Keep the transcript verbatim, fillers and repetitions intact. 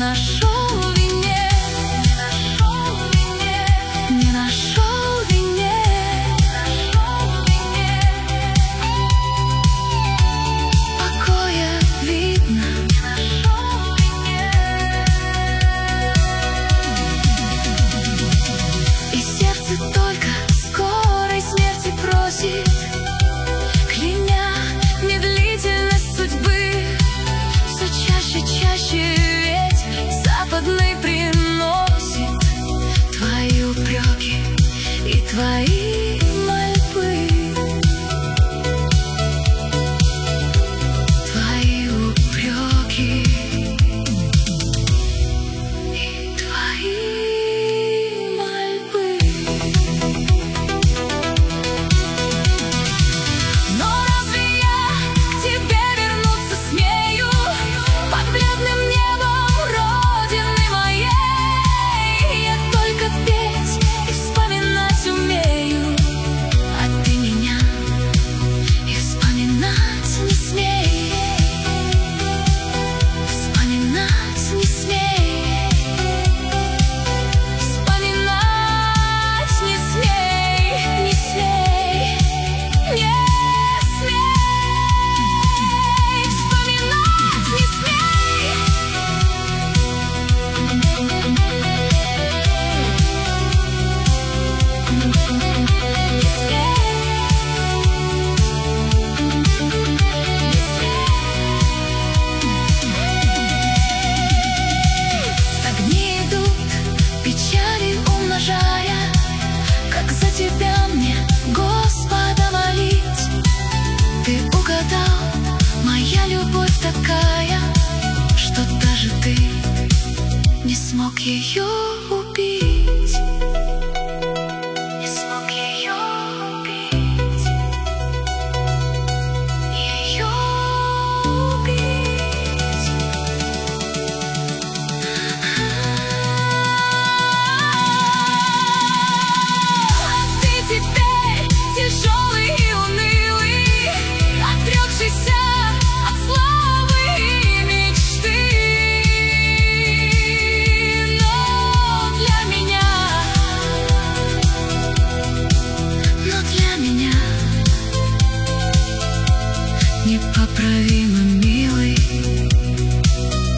нашел вине, не нашел вине. Покоя видно, и сердце только скорой смерти просит, кляня медлительность судьбы. Все чаще, чаще ведь западный приносит твои упреки и твои мольбы. Твои упреки и твои мольбы. Но разве я к тебе вернуться смею под бледным небом родины моей? Я только петь и вспоминать умею, а ты меня и вспоминать не смей. Вспоминать не смей. Вспоминать не смей, не смей, не смей. Вспоминать не смей. Огни идут, печали умножая, как за тебя мне Господа молить. Ты угадал, моя любовь такая, что даже ты не смог ее убить. Не смог ее убить. Ее убить. А ты теперь тяжелый и унылый, отрекшийся от славы и мечты. Но для меня, но для меня непоправимо милый,